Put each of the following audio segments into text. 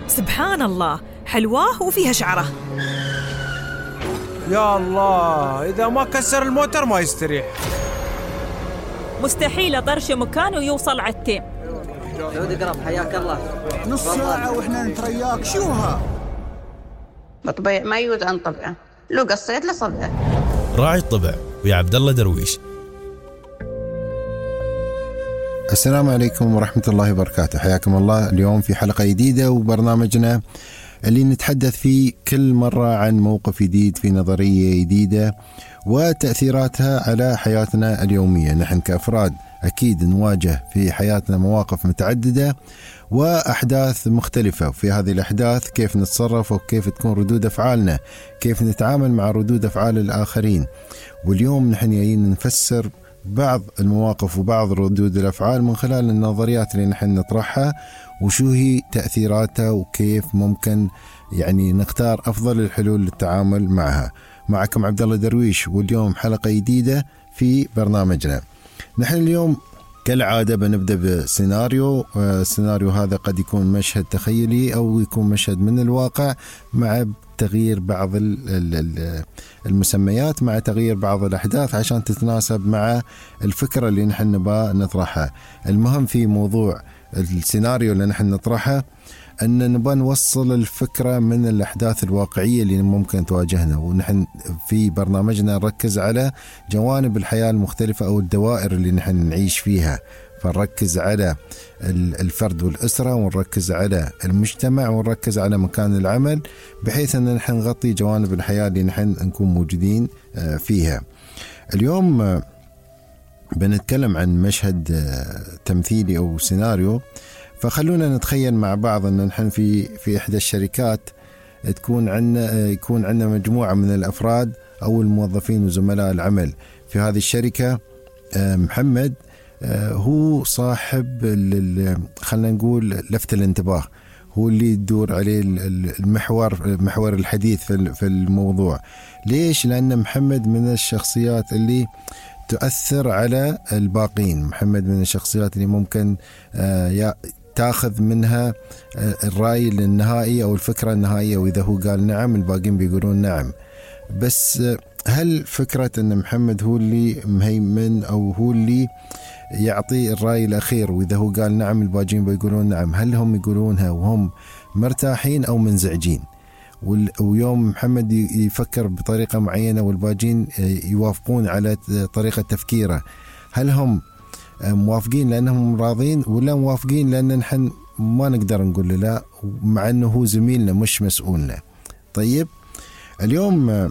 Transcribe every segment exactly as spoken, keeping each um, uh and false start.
سبحان الله، حلواه وفيها شعره. يا الله، إذا ما كسر الموتر ما يستريح. مستحيل أطرش مكانه ويوصل على التيم. سعود اقرب، حياك الله. نص ساعة وإحنا نترياك، شوها بطبيع ما يوز عن طبعه، لو قصيت لصبعه. راعي الطبع ويا عبد الله درويش. السلام عليكم ورحمة الله وبركاته، حياكم الله. اليوم في حلقة جديدة وبرنامجنا اللي نتحدث فيه كل مرة عن موقف جديد في نظرية جديدة وتأثيراتها على حياتنا اليومية. نحن كأفراد أكيد نواجه في حياتنا مواقف متعددة وأحداث مختلفة، وفي هذه الأحداث كيف نتصرف وكيف تكون ردود أفعالنا، كيف نتعامل مع ردود أفعال الآخرين. واليوم نحن جايين نفسر بعض المواقف وبعض ردود الأفعال من خلال النظريات اللي نحن نطرحها، وشو هي تأثيراتها وكيف ممكن يعني نختار أفضل الحلول للتعامل معها. معكم عبد الله درويش، واليوم حلقة جديدة في برنامجنا. نحن اليوم كالعادة بنبدأ بسيناريو. السيناريو هذا قد يكون مشهد تخيلي أو يكون مشهد من الواقع، مع تغيير بعض المسميات، مع تغيير بعض الأحداث عشان تتناسب مع الفكرة اللي نحن نبغى نطرحها. المهم في موضوع السيناريو اللي نحن نطرحه أن نبغى نوصل الفكرة من الأحداث الواقعية اللي ممكن تواجهنا، ونحن في برنامجنا نركز على جوانب الحياة المختلفة أو الدوائر اللي نحن نعيش فيها. فنركز على الفرد والأسرة، ونركز على المجتمع، ونركز على مكان العمل، بحيث أن نحن نغطي جوانب الحياة اللي نحن نكون موجودين فيها. اليوم بنتكلم عن مشهد تمثيلي أو سيناريو. فخلونا نتخيل مع بعض أن نحن في في إحدى الشركات تكون عندنا يكون عندنا مجموعة من الأفراد أو الموظفين وزملاء العمل في هذه الشركة. محمد هو صاحب خلنا نقول لفت الانتباه، هو اللي يدور عليه المحور محور الحديث في الموضوع. ليش؟ لأن محمد من الشخصيات اللي تؤثر على الباقين. محمد من الشخصيات اللي ممكن تاخذ منها الرأي النهائي أو الفكرة النهائية، وإذا هو قال نعم الباقين بيقولون نعم. بس هل فكرة أن محمد هو اللي مهيمن أو هو اللي يعطي الرأي الأخير، وإذا هو قال نعم الباقين بيقولون نعم، هل هم يقولونها وهم مرتاحين أو منزعجين؟ ويوم محمد يفكر بطريقة معينة والباقين يوافقون على طريقة تفكيره، هل هم موافقين لأنهم راضين ولا موافقين لأن نحن ما نقدر نقول له لا، مع أنه هو زميلنا مش مسؤولنا؟ طيب اليوم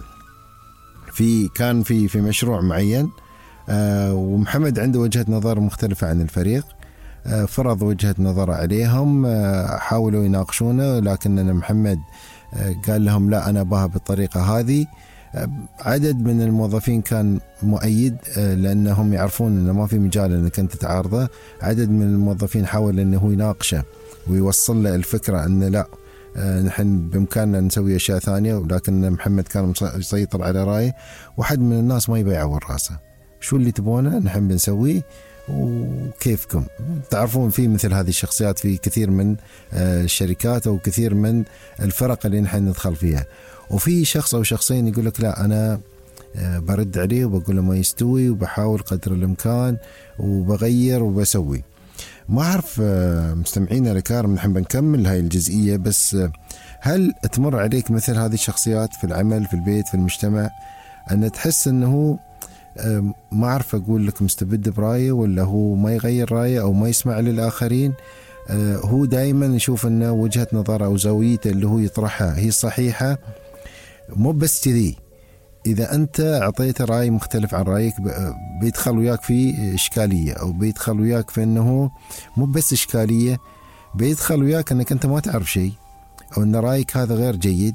في كان في في مشروع معين، ومحمد عنده وجهة نظر مختلفة عن الفريق. فرض وجهة نظر عليهم، حاولوا يناقشونه، لكن محمد قال لهم لا أنا باها بالطريقة هذه. عدد من الموظفين كان مؤيد لأنهم يعرفون أنه ما في مجال أنك أنت تعارضه. عدد من الموظفين حاول أنه يناقشه ويوصل له الفكرة أن لا نحن بإمكاننا نسوي أشياء ثانية، ولكن محمد كان يسيطر على رأيه. واحد من الناس ما يبي يعور راسه، شو اللي تبونه نحن بنسويه وكيفكم. تعرفون في مثل هذه الشخصيات في كثير من الشركات أو كثير من الفرق اللي نحن ندخل فيها. وفي شخص أو شخصين يقول لك لا أنا برد عليه وبقول له ما يستوي، وبحاول قدر الإمكان وبغير وبسوي. ما أعرف مستمعينا الكرام، نحن بنكمل هاي الجزئية، بس هل تمر عليك مثل هذه الشخصيات في العمل، في البيت، في المجتمع، أن تحس أنه ما أعرف أقول لك مستبد برأيه، ولا هو ما يغير رأيه أو ما يسمع للآخرين؟ هو دائما يشوف أن وجهة نظره أو زاويته اللي هو يطرحها هي صحيحة. مو بس كذي، إذا أنت أعطيته رأي مختلف عن رأيك بيدخل وياك في إشكالية، أو بيدخل وياك في أنه مو بس إشكالية، بيدخل وياك أنك أنت ما تعرف شيء، أو أن رأيك هذا غير جيد،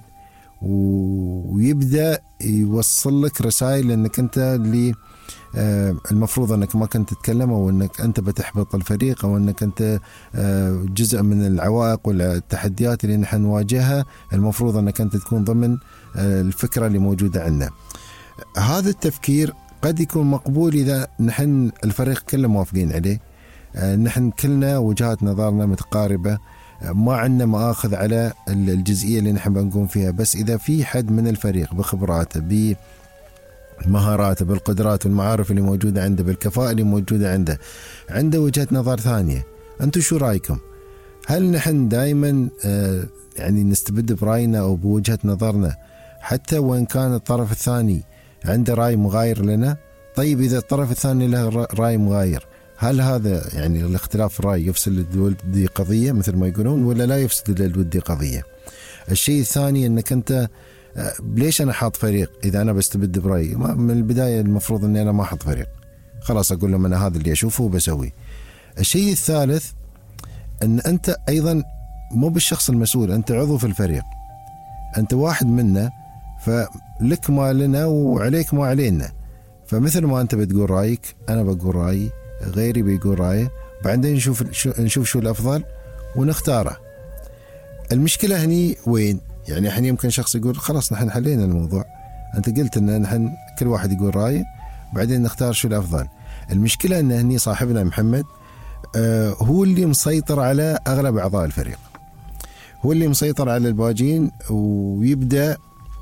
ويبدأ يوصل لك رسائل أنك أنت اللي المفروض أنك ما كنت تتكلم، أو أنك أنت بتحبط الفريق، أو أنك أنت جزء من العوائق والتحديات اللي نحن نواجهها، المفروض أنك أنت تكون ضمن الفكرة اللي موجودة عندنا. هذا التفكير قد يكون مقبول إذا نحن الفريق كله موافقين عليه، نحن كلنا وجهات نظرنا متقاربة، ما عندنا مآخذ على الجزئية اللي نحن بنقوم فيها. بس إذا في حد من الفريق بخبراته بمهاراته بالقدرات والمعارف اللي موجودة عنده بالكفاءة اللي موجودة عنده عنده وجهة نظر ثانية، أنتم شو رأيكم؟ هل نحن دائما آه يعني نستبد برأينا أو بوجهة نظرنا حتى وإن كان الطرف الثاني عنده رأي مغاير لنا؟ طيب إذا الطرف الثاني له رأي مغاير، هل هذا يعني الاختلاف الرأي يفسد الودي قضية مثل ما يقولون ولا لا يفسد الودي قضية؟ الشيء الثاني أنك أنت ليش أنا حاط فريق إذا أنا بستبد برأيي؟ من البداية المفروض أني أنا ما أحط فريق، خلاص أقول لهم أنا هذا اللي أشوفه وبسوي. الشيء الثالث أن أنت أيضا مو بالشخص المسؤول، أنت عضو في الفريق، أنت واحد منا، فلك ما لنا وعليك ما علينا. فمثل ما أنت بتقول رأيك أنا بقول رأيي، غيري بيقول رأيه، بعدين نشوف شو نشوف شو الأفضل ونختاره. المشكلة هني وين؟ يعني احنا يمكن شخص يقول خلاص نحن حلينا الموضوع، أنت قلت إن نحن كل واحد يقول رأيه بعدين نختار شو الأفضل. المشكلة إن هني صاحبنا محمد آه هو اللي مسيطر على أغلب أعضاء الفريق، هو اللي مسيطر على الباجين، ويبدأ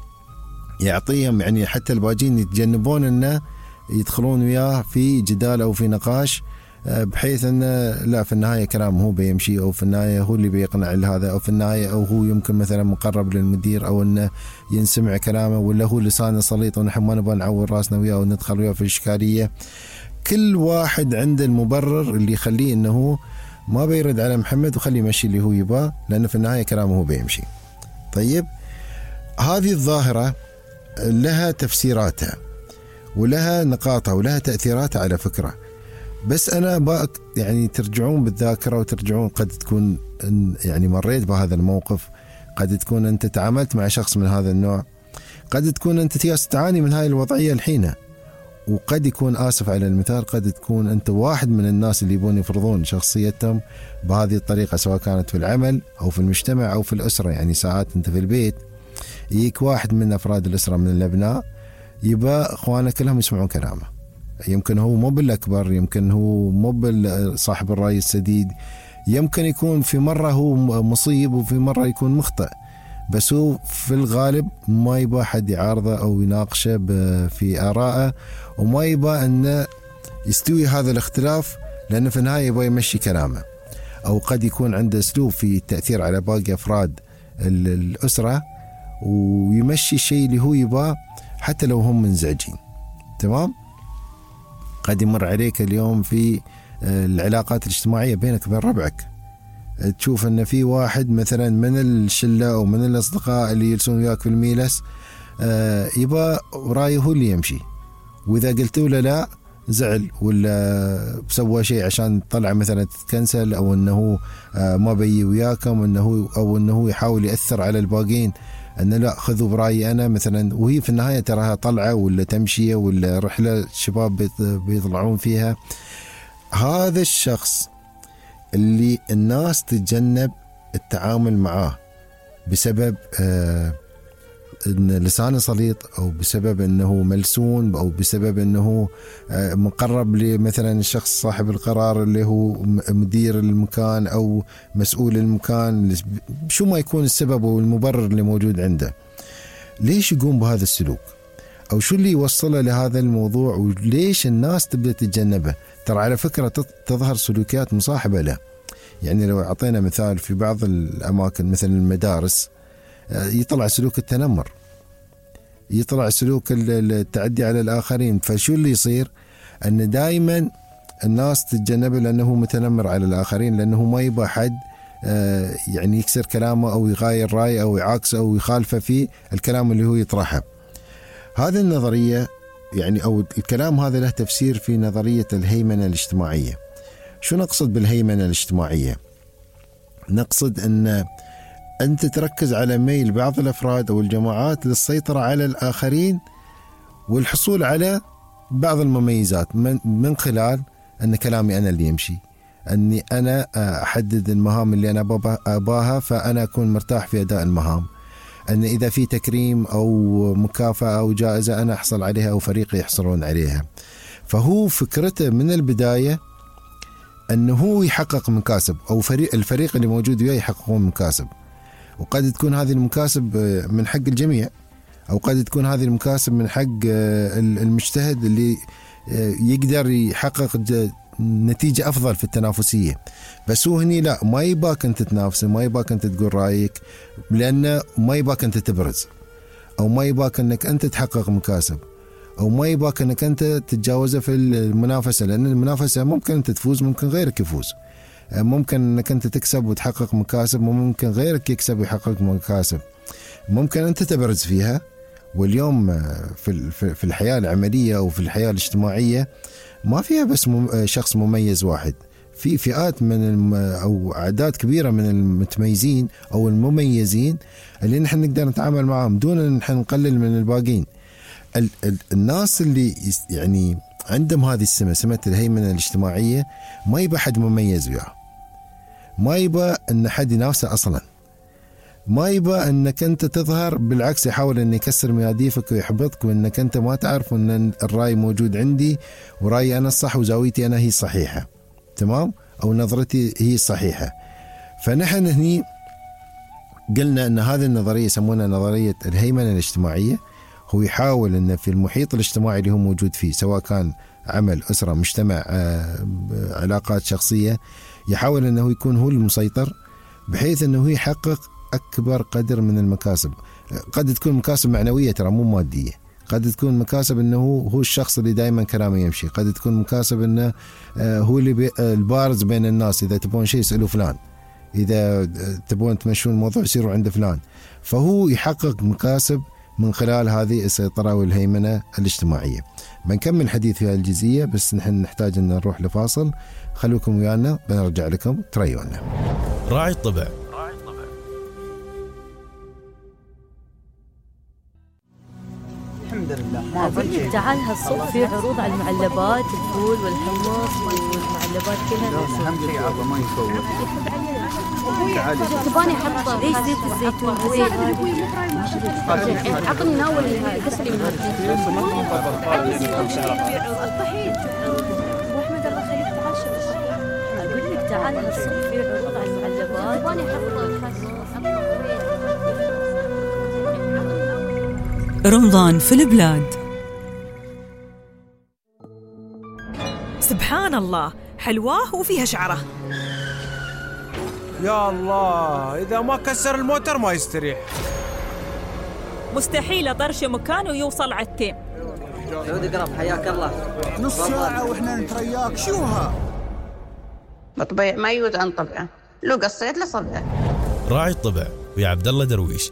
يعطيهم يعني حتى الباجين يتجنبون إنه يدخلون وياه في جدال أو في نقاش، بحيث أنه لا في النهاية كلامه هو بيمشي، أو في النهاية هو اللي بيقنع لهذا، أو في النهاية أو هو يمكن مثلا مقرب للمدير، أو أنه ينسمع كلامه، ولا هو لسانه سليط ونحن ما نبغى نعور راسنا وياه وندخل وياه في إشكالية. كل واحد عنده المبرر اللي يخليه أنه ما بيرد على محمد وخليه يمشي اللي هو يباه، لأنه في النهاية كلامه هو بيمشي. طيب هذه الظاهرة لها تفسيراتها ولها نقاطها ولها تأثيراتها على فكرة. بس أنا بقى يعني ترجعون بالذاكرة وترجعون، قد تكون يعني مريت بهذا الموقف، قد تكون أنت تعاملت مع شخص من هذا النوع، قد تكون أنت تعاني من هاي الوضعية الحين، وقد يكون آسف على المثال قد تكون أنت واحد من الناس اللي يبون يفرضون شخصيتهم بهذه الطريقة، سواء كانت في العمل أو في المجتمع أو في الأسرة. يعني ساعات أنت في البيت يجيك واحد من أفراد الأسرة من الأبناء يبقى أخوانك كلهم يسمعون كلامه، يمكن هو مو بالأكبر، يمكن هو مو بالصاحب الرأي السديد، يمكن يكون في مرة هو مصيب وفي مرة يكون مخطئ، بس هو في الغالب ما يبغى حد يعارضه أو يناقشه في آرائه، وما يبغى أن يستوي هذا الاختلاف، لأنه في النهاية يبغى يمشي كلامه. أو قد يكون عنده أسلوب في التأثير على باقي أفراد الأسرة ويمشي الشيء اللي هو يبغاه حتى لو هم منزعجين. تمام؟ قد يمر عليك اليوم في العلاقات الاجتماعية بينك وبين ربعك، تشوف أن في واحد مثلا من الشلة أو من الأصدقاء اللي يلسون وياك في الميلس يبقى رأيه هو اللي يمشي، وإذا قلتوا له لا زعل ولا سوى شيء عشان طلع مثلا تتكنسل، أو أنه ما بيجي وياكم، أنه أو أنه يحاول يأثر على الباقين أنه لا خذوا برأيي أنا مثلا، وهي في النهاية تراها طلعة ولا تمشية ولا رحلة شباب بيطلعون فيها. هذا الشخص اللي الناس تتجنب التعامل معاه بسبب آه إن لسانه سليط، أو بسبب أنه ملسون، أو بسبب أنه آه مقرب لمثلا الشخص صاحب القرار اللي هو مدير المكان أو مسؤول المكان، شو ما يكون السبب والمبرر اللي موجود عنده، ليش يقوم بهذا السلوك؟ أو شو اللي يوصله لهذا الموضوع؟ وليش الناس تبدأ تتجنبه؟ ترى على فكرة تظهر سلوكيات مصاحبة له. يعني لو أعطينا مثال في بعض الأماكن مثل المدارس يطلع سلوك التنمر، يطلع سلوك التعدي على الآخرين. فشو اللي يصير؟ أن دائما الناس تتجنبه لأنه متنمر على الآخرين، لأنه ما يبغى حد يعني يكسر كلامه أو يغاير رأيه أو يعاكسه أو يخالفه في الكلام اللي هو يطرحه. هذه النظرية يعني أو الكلام هذا له تفسير في نظرية الهيمنة الاجتماعية. شو نقصد بالهيمنة الاجتماعية؟ نقصد أن أنت تركز على ميل بعض الأفراد أو الجماعات للسيطرة على الآخرين والحصول على بعض المميزات من خلال أن كلامي أنا اللي يمشي، أني أنا أحدد المهام اللي أنا أباها فأنا أكون مرتاح في أداء المهام، أن إذا في تكريم أو مكافأة أو جائزة أنا أحصل عليها أو فريقي يحصلون عليها. فهو فكرته من البداية أنه هو يحقق مكاسب، أو فريق الفريق اللي موجود وياه يحققون مكاسب. وقد تكون هذه المكاسب من حق الجميع، أو قد تكون هذه المكاسب من حق المجتهد اللي يقدر يحقق نتيجة أفضل في التنافسية. بس هو هني لا، ما يباك أنت تنافس، ما يباك أنت تقول رأيك، لأنه ما يباك أنت تبرز، أو ما يباك أنك أنت تحقق مكاسب، أو ما يباك أنك أنت تتجاوزه في المنافسة، لأن المنافسة ممكن أنت تفوز، ممكن غيرك يفوز، ممكن أنك أنت تكسب وتحقق مكاسب، وممكن غيرك يكسب ويحقق مكاسب، ممكن أنت تبرز فيها. واليوم في في الحياة العملية أو في الحياة الاجتماعية ما فيها بس شخص مميز واحد، في فئات من أو أعداد كبيرة من المتميزين أو المميزين اللي نحن نقدر نتعامل معهم دون أن نحن نقلل من الباقين. ال ال الناس اللي يعني عندهم هذه السمة، سمة الهيمنة الاجتماعية، ما يبقى حد مميز وياه، ما يبقى أن حد ينافسه أصلا، ما يبقى أنك أنت تظهر، بالعكس يحاول أن يكسر مياديفك ويحبطك، وأنك أنت ما تعرف أن الرأي موجود عندي ورأيي أنا الصح وزاويتي أنا هي الصحيحة، تمام، أو نظرتي هي الصحيحة. فنحن هني قلنا أن هذه النظرية يسمونها نظرية الهيمنة الاجتماعية. هو يحاول أن في المحيط الاجتماعي اللي هو موجود فيه، سواء كان عمل، أسرة، مجتمع، علاقات شخصية، يحاول أنه يكون هو المسيطر، بحيث أنه يحقق أكبر قدر من المكاسب. قد تكون مكاسب معنوية ترى مو مادية، قد تكون مكاسب أنه هو الشخص اللي دائما كلامه يمشي، قد تكون مكاسب أنه هو اللي البارز بين الناس، إذا تبون شيء يسألوا فلان، إذا تبون تمشون الموضوع يصيروا عند فلان. فهو يحقق مكاسب من خلال هذه السيطرة والهيمنة الاجتماعية. بنكمل حديث في هذه الجزئية، بس نحن نحتاج أن نروح لفاصل. خلوكم ويانا، بنرجع لكم تريونا. راعي الطبع. الحمد لله ما في شيء. تعال هالصبح في عروض على المعلبات، الفول والحمص والمعلبات كلها. الحمد لله ما يفوت. تعالي تباني احط ليش زيت الزيتون زيت عقلي ناول كسري من الطحين. واحمد الله يخليك تعال شوف، اقول لك تعال هالصبح في عروض على المعلبات، تباني احط رمضان في البلاد. سبحان الله، حلواه وفيها شعره. يا الله، إذا ما كسر الموتر ما يستريح. مستحيل أطرش مكانه ويوصل على التيم. سعود قرب حياك الله. نص ساعة وإحنا نترياك، شوها بطبيع ما يوت عن طبعه، لو قصيت لصبعه. راعي الطبع ويا عبد الله درويش.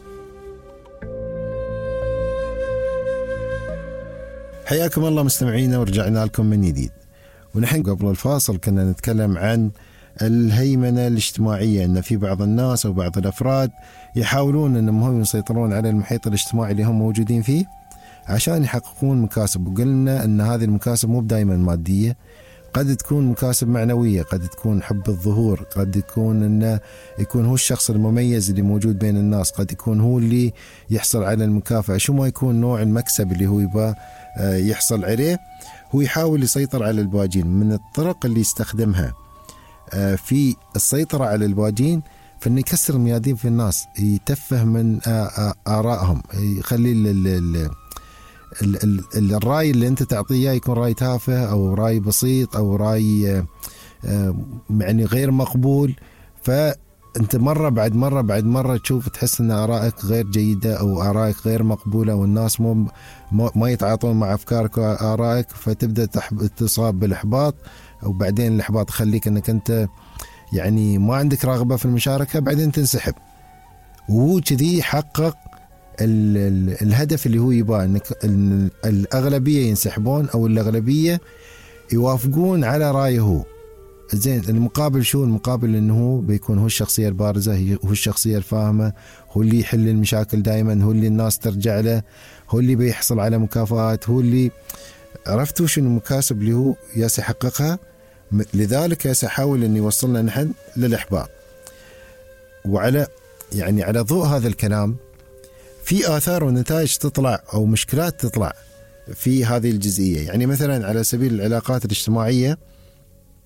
حياكم الله مستمعينا، ورجعنا لكم من جديد. ونحن قبل الفاصل كنا نتكلم عن الهيمنة الاجتماعية، أن في بعض الناس أو بعض الأفراد يحاولون أنهم هم يسيطرون على المحيط الاجتماعي اللي هم موجودين فيه عشان يحققون مكاسب. وقلنا أن هذه المكاسب مو دائما مادية، قد تكون مكاسب معنوية، قد تكون حب الظهور، قد يكون أنه يكون هو الشخص المميز اللي موجود بين الناس، قد يكون هو اللي يحصل على المكافأة، شو ما يكون نوع المكسب اللي هو يبغى يحصل عليه. هو يحاول يسيطر على الباجين. من الطرق اللي يستخدمها في السيطرة على الباجين فإنه يكسر الميادين في الناس، يتفه من آرائهم، يخلي ال ال ال ال الرأي اللي أنت تعطيه يكون رأي تافه أو رأي بسيط أو رأي يعني غير مقبول. فأنت مرة بعد مرة بعد مرة تشوف تحس أن آرائك غير جيدة أو آرائك غير مقبولة، والناس مو ما يتعاطون مع أفكارك وآرائك، فتبدأ تصاب بالإحباط. وبعدين الإحباط يخليك أنك أنت يعني ما عندك رغبة في المشاركة، بعدين تنسحب. وهو كذي يحقق ال ال الهدف اللي هو يبغاه، أنك الأغلبية ينسحبون أو الأغلبية يوافقون على رأيه هو. زين، المقابل شو؟ المقابل أنه هو بيكون هو الشخصية البارزة، هو الشخصية الفاهمة، هو اللي يحل المشاكل دائما، هو اللي الناس ترجع له، هو اللي بيحصل على مكافآت، هو اللي عرفتوا شنو المكاسب اللي هو ياس يحققها. لذلك ياس يحاول أن يوصلنا نحن للإحباط. وعلى يعني على ضوء هذا الكلام في آثار ونتائج تطلع أو مشكلات تطلع في هذه الجزئية. يعني مثلا على سبيل العلاقات الاجتماعية،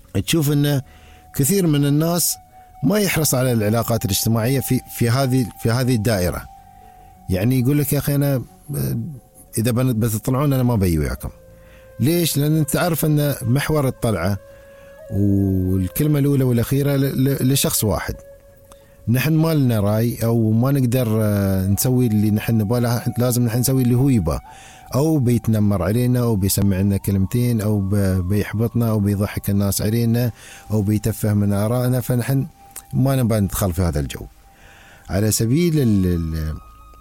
تشوف أن كثير من الناس ما يحرص على العلاقات الاجتماعية في في هذه في هذه الدائرة. يعني يقول لك يا أخي أنا إذا بتطلعون أنا ما بي وياكم. ليش؟ لأن أنت تعرف أن محور الطلعة والكلمة الأولى والأخيرة لشخص واحد. نحن ما لنا رأي أو ما نقدر نسوي اللي نحن نبغى، لازم نحن نسوي اللي هو يبغى، أو بيتنمر علينا أو بيسمع لنا كلمتين أو بيحبطنا أو بيضحك الناس علينا أو بيتفه من آرائنا، فنحن ما نبغى ندخل في هذا الجو. على سبيل ال ال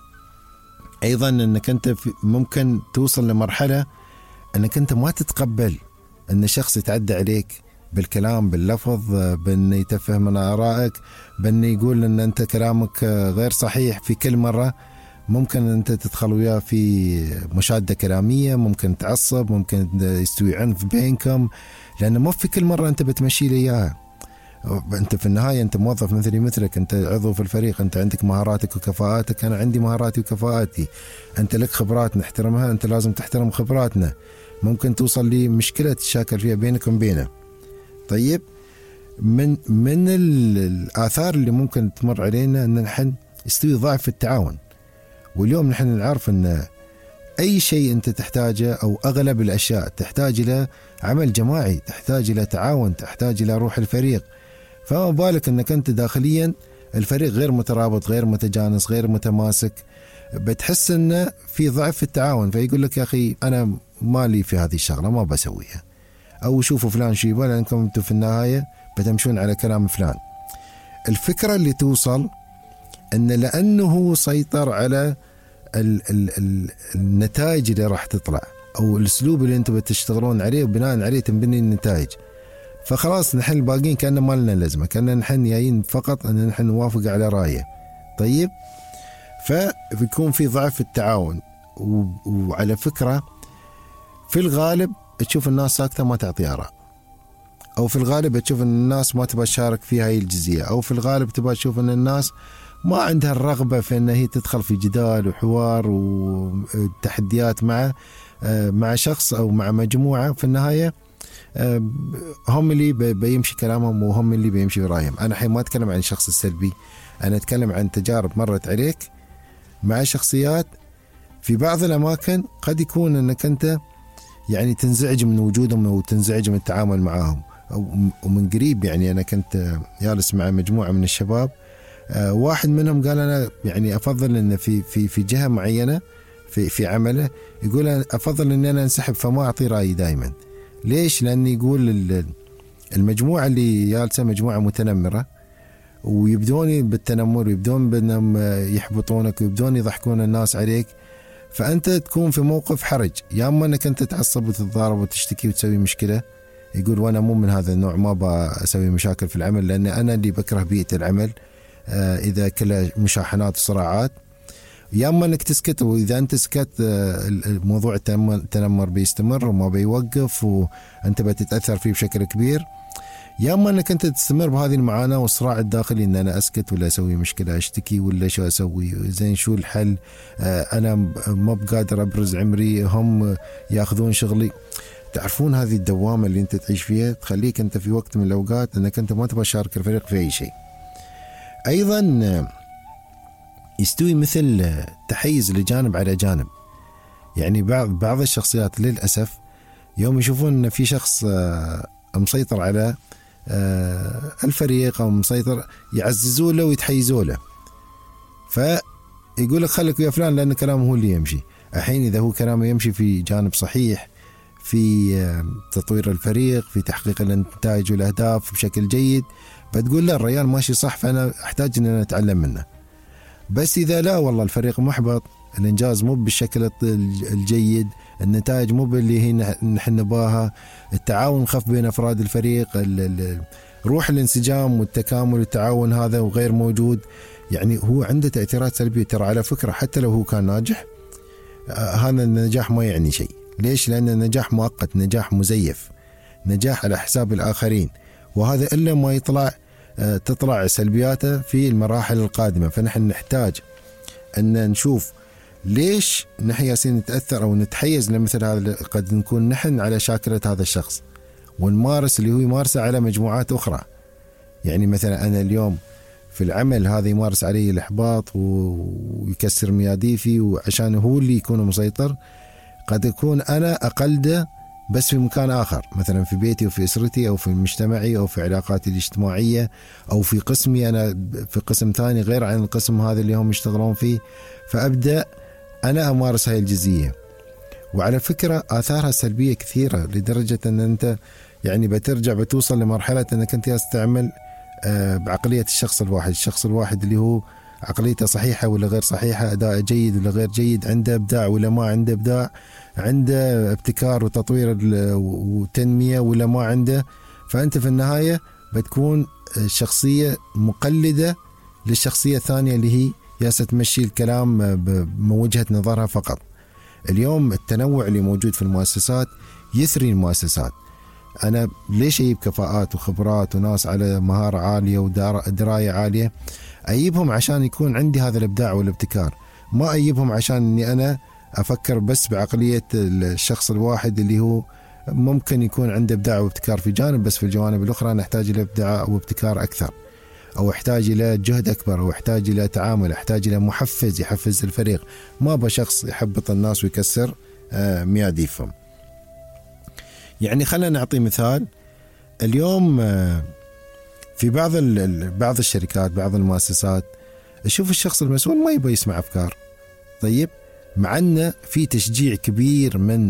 أيضا أنك أنت ممكن توصل لمرحلة أنك أنت ما تتقبل أن شخص يتعدى عليك بالكلام باللفظ، بأن يتفه من آرائك، بأن يقول أن أنت كلامك غير صحيح في كل مرة. ممكن أنت تدخل وياه في مشادة كلامية، ممكن تعصب، ممكن يستوي عنف بينكم، لأنه مو في كل مرة أنت بتمشي لي إياها. أنت في النهاية أنت موظف مثلي مثلك، أنت عضو في الفريق، أنت عندك مهاراتك وكفاءاتك، أنا عندي مهاراتي وكفاءاتي، أنت لك خبرات نحترمها، أنت لازم تحترم خبراتنا. ممكن توصل لي مشكلة تشاكل فيها بينك وبينه. طيب من من الآثار اللي ممكن تمر علينا أن نحن يستوي ضعف في التعاون. واليوم نحن نعرف أن أي شيء أنت تحتاجه أو أغلب الأشياء تحتاج إلى عمل جماعي، تحتاج إلى تعاون، تحتاج إلى روح الفريق. فما بالك أنك أنت داخليا الفريق غير مترابط، غير متجانس، غير متماسك، بتحس أنه في ضعف في التعاون. فيقول لك يا أخي أنا مالي في هذه الشغلة ما بسويها، أو شوفوا فلان شو يبغى، لأنكم أنتم في النهاية بتمشون على كلام فلان. الفكرة اللي توصل أن لأنه سيطر على ال ال ال النتائج اللي راح تطلع أو الأسلوب اللي أنتم بتشتغلون عليه وبناء عليه تنبني النتائج، فخلاص نحن الباقين كأننا ما لنا لازمة، كأننا نحن جايين فقط أن نحن نوافق على رأيه. طيب فبيكون في ضعف في التعاون. وعلى فكرة في الغالب تشوف الناس ساكتة ما تعطي آراء، أو في الغالب تشوف أن الناس ما تبغى تشارك في هاي الجزئية، أو في الغالب تبغى تشوف أن الناس ما عندها الرغبة في أن هي تدخل في جدال وحوار وتحديات مع مع شخص أو مع مجموعة. في النهاية هم اللي بيمشي كلامهم وهم اللي بيمشي برأيهم. أنا حين ما أتكلم عن الشخص السلبي، أنا أتكلم عن تجارب مرت عليك مع شخصيات في بعض الأماكن قد يكون أنك أنت يعني تنزعج من وجودهم وتنزعج من التعامل معهم. ومن قريب يعني أنا كنت جالس مع مجموعة من الشباب، واحد منهم قال أنا يعني أفضل أن في في في جهة معينة في في عمله، يقول أنا أفضل أن أنا أنسحب فما أعطي رأيي دائما. ليش؟ لأن يقول المجموعة اللي جالسة مجموعة متنمرة، ويبدون بالتنمر ويبدون بأنهم يحبطونك ويبدون يضحكون الناس عليك، فأنت تكون في موقف حرج، يا أما أنك أنت تعصب وتتضارب وتشتكي وتسوي مشكلة. يقول وأنا مو من هذا النوع، ما بسوي مشاكل في العمل، لأن أنا اللي بكره بيئة العمل إذا كلها مشاحنات وصراعات. يا أما أنك تسكت، وإذا أنت سكت الموضوع التنمر بيستمر وما بيوقف وأنت بتتأثر فيه بشكل كبير. يا أما أنك أنت تستمر بهذه المعاناة والصراع الداخلي، أن أنا أسكت ولا أسوي مشكلة، أشتكي ولا شو أسوي، زين شو الحل، أنا ما بقادر أبرز عمري، هم يأخذون شغلي. تعرفون هذه الدوامة اللي أنت تعيش فيها تخليك أنت في وقت من الأوقات أنك أنت ما تبغى تشارك الفريق في أي شيء. أيضا يستوي مثل تحيز لجانب على جانب. يعني بعض بعض الشخصيات للأسف يوم يشوفون أن في شخص مسيطر على الفريق أو مسيطر يعززوا له ويتحيزوا له، فيقول لك خليك يا فلان لأن كلامه هو اللي يمشي. الحين إذا هو كلامه يمشي في جانب صحيح، في تطوير الفريق، في تحقيق النتائج والأهداف بشكل جيد، بتقول لا الرجال ماشي صح، فأنا أحتاج أن أنا أتعلم منه. بس إذا لا والله الفريق محبط، الإنجاز مو بالشكل الجيد، النتائج مو باللي هي نحن نباها، التعاون خف بين أفراد الفريق، روح الانسجام والتكامل والتعاون هذا وغير موجود، يعني هو عنده تأثيرات سلبية. ترى على فكرة حتى لو هو كان ناجح، هذا النجاح ما يعني شيء. ليش؟ لأن النجاح مؤقت، نجاح مزيف، نجاح على حساب الآخرين، وهذا إلا ما يطلع تطلع سلبياته في المراحل القادمة. فنحن نحتاج أن نشوف ليش نحن ياسين نتأثر أو نتحيز لمثل هذا، قد نكون نحن على شاكلة هذا الشخص، ونمارس اللي هو يمارسه على مجموعات أخرى. يعني مثلا أنا اليوم في العمل هذا يمارس علي الإحباط ويكسر مياديفي وعشان هو اللي يكون مسيطر، قد يكون أنا أقلده بس في مكان آخر، مثلا في بيتي وفي أسرتي أو في مجتمعي أو في علاقاتي الاجتماعية أو في قسمي، أنا في قسم ثاني غير عن القسم هذا اللي هم يشتغلون فيه، فأبدأ أنا أمارس هاي الجزئية. وعلى فكرة آثارها سلبية كثيرة لدرجة أن أنت يعني بترجع بتوصل لمرحلة أنك أنت تستعمل بعقلية الشخص الواحد، الشخص الواحد اللي هو عقليته صحيحة ولا غير صحيحة، أداء جيد ولا غير جيد، عنده إبداع ولا ما عنده إبداع، عنده ابتكار وتطوير وتنمية ولا ما عنده. فأنت في النهاية بتكون شخصية مقلدة للشخصية الثانية اللي هي ياسة تمشي الكلام من وجهة نظرها فقط. اليوم التنوع اللي موجود في المؤسسات يثري المؤسسات. أنا ليش أجيب كفاءات وخبرات وناس على مهارة عالية ودراية عالية؟ أجيبهم عشان يكون عندي هذا الإبداع والابتكار، ما أجيبهم عشان أني أنا أفكر بس بعقلية الشخص الواحد اللي هو ممكن يكون عنده إبداع وابتكار في جانب، بس في الجوانب الأخرى نحتاج إلى إبداع وابتكار أكثر، أو أحتاج إلى جهد أكبر، أو أحتاج إلى تعامل، أحتاج إلى محفز يحفز الفريق، ما بشخص يحبط الناس ويكسر مياديفهم. يعني خلينا نعطي مثال. اليوم في بعض بعض الشركات بعض المؤسسات اشوف الشخص المسؤول ما يبغى يسمع افكار. طيب مع انه في تشجيع كبير من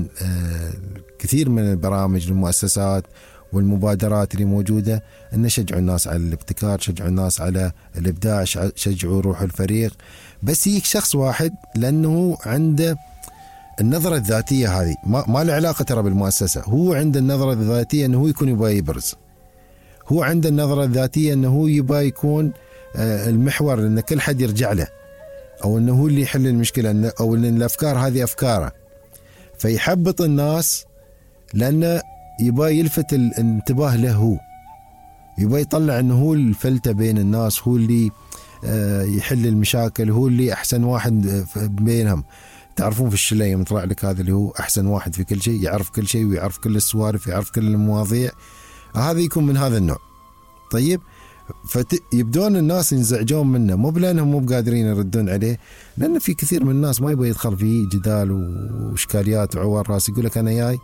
كثير من البرامج للمؤسسات والمبادرات اللي موجوده ان نشجعوا الناس على الابتكار، شجعوا الناس على الابداع، شجعوا روح الفريق، بس يجيك شخص واحد لانه عنده النظرة الذاتية هذه ما, ما له علاقة ترى بالمؤسسة، هو عنده النظرة الذاتية أنه هو يكون يبغى يبرز، هو عنده النظرة الذاتية أنه هو يبغى يكون المحور، أن كل حد يرجع له، أو أنه هو اللي يحل المشكلة، أو أن الأفكار هذه أفكاره، فيحبط الناس لأنه يبغى يلفت الانتباه له، هو يبغى يطلع أنه هو الفلتة بين الناس، هو اللي يحل المشاكل، هو اللي أحسن واحد بينهم. تعرفون في الشلة يوم يطلع لك هذا اللي هو أحسن واحد في كل شيء، يعرف كل شيء ويعرف كل السوالف، يعرف كل المواضيع، هذا يكون من هذا النوع. طيب فيبدون الناس ينزعجون منه، مو بلانهم مو بقادرين يردون عليه، لأن في كثير من الناس ما يبغى يدخل في جدال وإشكاليات وعوار راس، يقول لك أنا جاي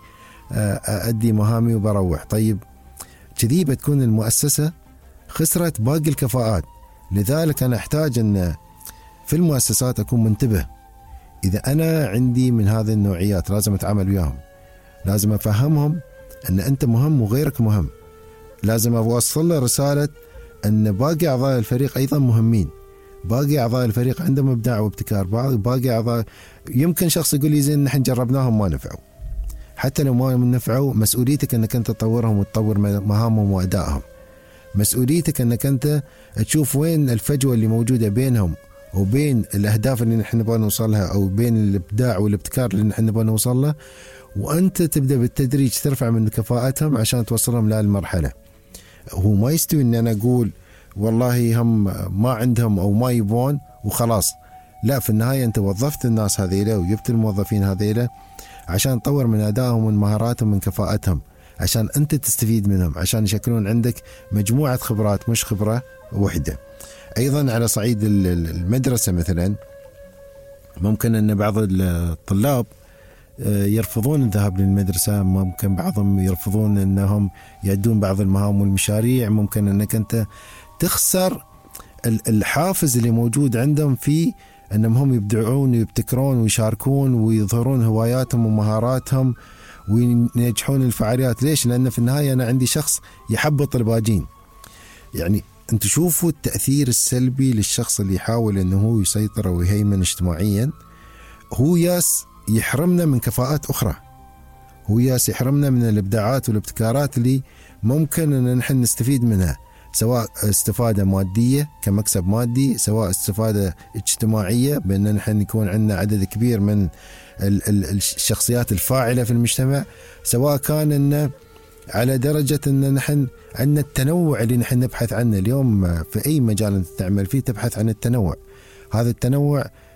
أدي مهامي وبروح. طيب كذي بتكون المؤسسة خسرت باقي الكفاءات. لذلك أنا أحتاج أن في المؤسسات أكون منتبه، إذا أنا عندي من هذه النوعيات لازم أتعامل وياهم، لازم أفهمهم أن أنت مهم وغيرك مهم، لازم أوصل له رسالة أن باقي أعضاء الفريق أيضا مهمين، باقي أعضاء الفريق عندهم إبداع وابتكار، باقي أعضاء يمكن شخص يقول لي زين نحن جربناهم ما نفعوا، حتى لو ما نفعوا مسؤوليتك أنك أنت تطورهم وتطور مهامهم وأدائهم، مسؤوليتك أنك أنت تشوف وين الفجوة اللي موجودة بينهم وبين الأهداف اللي نحن نبغى نوصلها، أو بين الإبداع والابتكار اللي نحن نبغى نوصل له، وأنت تبدأ بالتدريج ترفع من كفاءتهم عشان توصلهم لهذه المرحلة. هو ما يستوي إن أنا أقول والله هم ما عندهم أو ما يبون وخلاص، لا، في النهاية أنت وظفت الناس هذيلا وجبت الموظفين هذيلا عشان تطور من أدائهم ومن مهاراتهم ومن كفاءتهم، عشان أنت تستفيد منهم، عشان يشكلون عندك مجموعة خبرات مش خبرة واحدة. أيضا على صعيد المدرسة مثلا ممكن أن بعض الطلاب يرفضون الذهاب للمدرسة، ممكن بعضهم يرفضون أنهم يأدون بعض المهام والمشاريع، ممكن أنك أنت تخسر الحافز اللي موجود عندهم في أنهم هم يبدعون ويبتكرون ويشاركون ويظهرون هواياتهم ومهاراتهم وينجحون الفعاليات. ليش؟ لأن في النهاية أنا عندي شخص يحبط الباجين. يعني أنت شوفوا التأثير السلبي للشخص اللي يحاول أنه هو يسيطر ويهيمن اجتماعيا، هو ياس يحرمنا من كفاءات أخرى، هو ياس يحرمنا من الإبداعات والابتكارات اللي ممكن أن نحن نستفيد منها، سواء استفادة مادية كمكسب مادي، سواء استفادة اجتماعية بأن نحن يكون عندنا عدد كبير من الشخصيات الفاعلة في المجتمع، سواء كان أن على درجة أن نحن عندنا التنوع اللي نحن نبحث عنه. اليوم في أي مجال أنت تعمل فيه تبحث عن التنوع، هذا التنوع